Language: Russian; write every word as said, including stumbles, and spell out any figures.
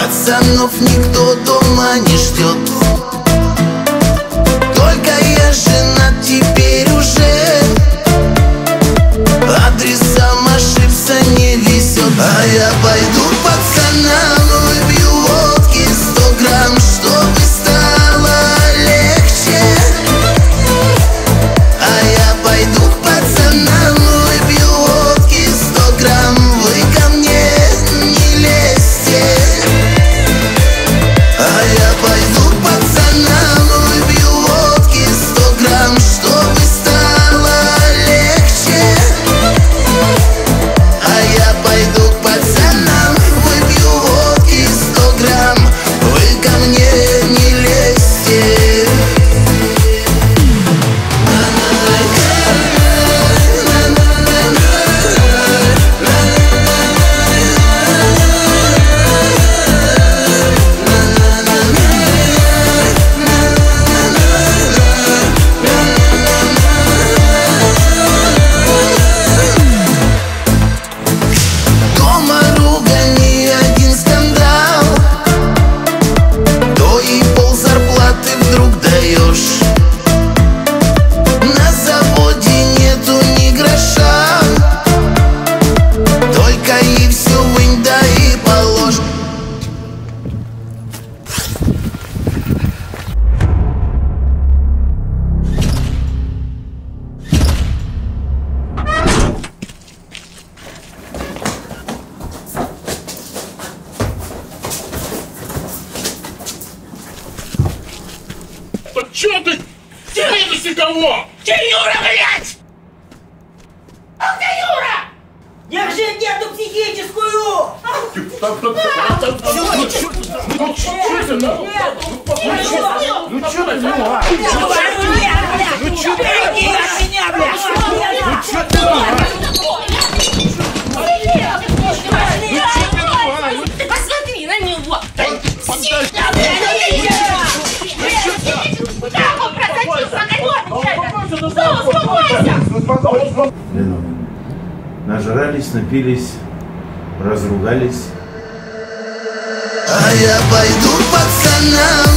пацанов никто дома не ждет. Только я женат теперь уже, адресом ошибся не везет. А я пойду к пацанам, выпью водки сто грамм, чтобы стало легче. А я пойду к пацанам, выпью водки сто грамм, вы ко мне не лезьте. А я пойду к пацанам, выпью водки сто грамм, чтобы стало легче. А я пойду к пацанам, выпью водки сто грамм, вы ко мне не лезьте. Дома ругань, один скандал, то и пол зарплаты вдруг даешь. На заводе нету ни гроша, только и все вынь да и положь. Чё ты? Терпи кого? Ты Юра, блядь! Ах ты Юра! Я же нету психическую! Ну чё ты нахуй? Ну чё ты нахуй? Ну чё ты Ну чё ты Ты посмотри на него! Нажрались, напились, разругались. А я пойду к пацанам,